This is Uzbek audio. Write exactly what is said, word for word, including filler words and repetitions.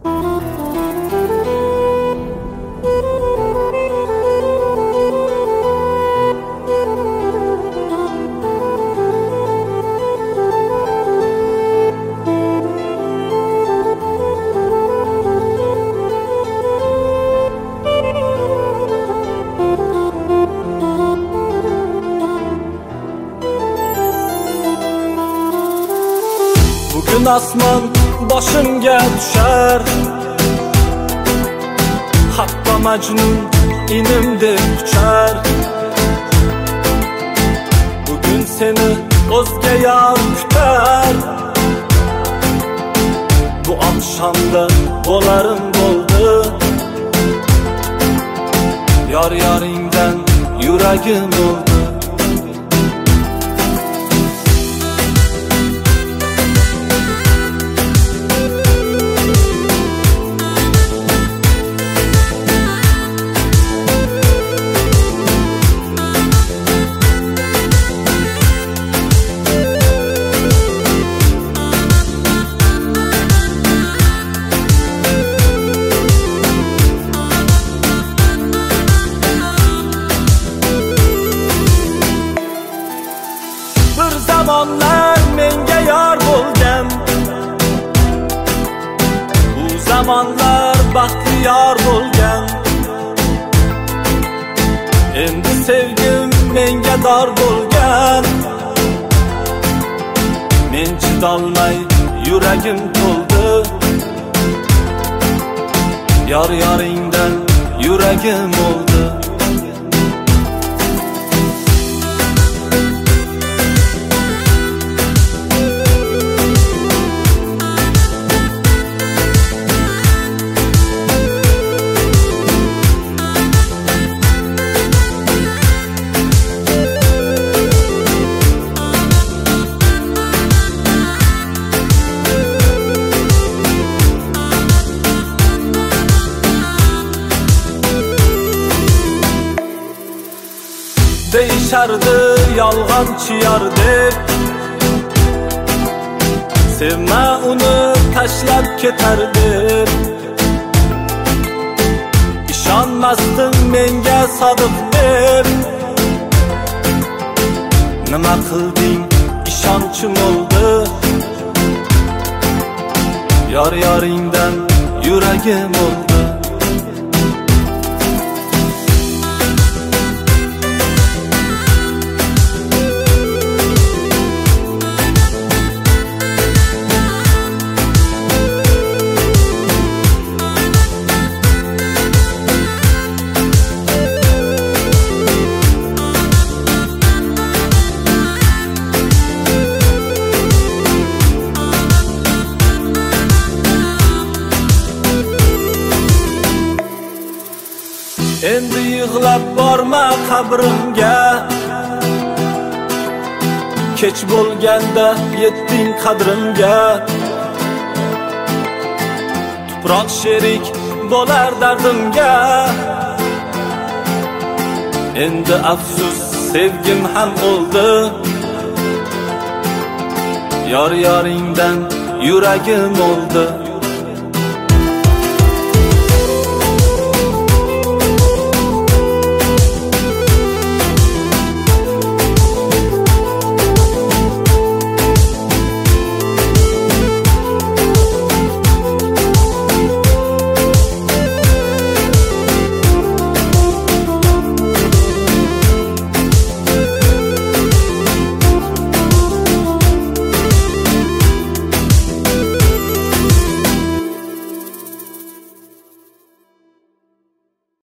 Bugün asman başımga düşer, hatta Majnun inimdek uçar. Bugün seni o'zga yar kutar, bu akşamda bo'larim bo'ldi. Yar yaringdan yuragim oldu. Zamanlar menga yor bo'lgan, bu zamanlar baxtiyor bo'lgan. Endi sevgim menga dor bo'lgan, men chidolmay yuragim to'ldi. Yor yoringdan yuragim oldu. Deyishardi yolg'onchi yor deb, sevma uni tashlab ketar deb. Ishonmasdim menga sodiq deb, nima qilding ishonchim oldi. Yor yoringdan yuragim oldu. Endi yig'lab borma qabrimga, kech bo'lganda yetding qadrimga. Tuproq sherik bo'lar dardimga, endi afsus sevgim ham o'ldi. Yor yoringdan yuragim oldu.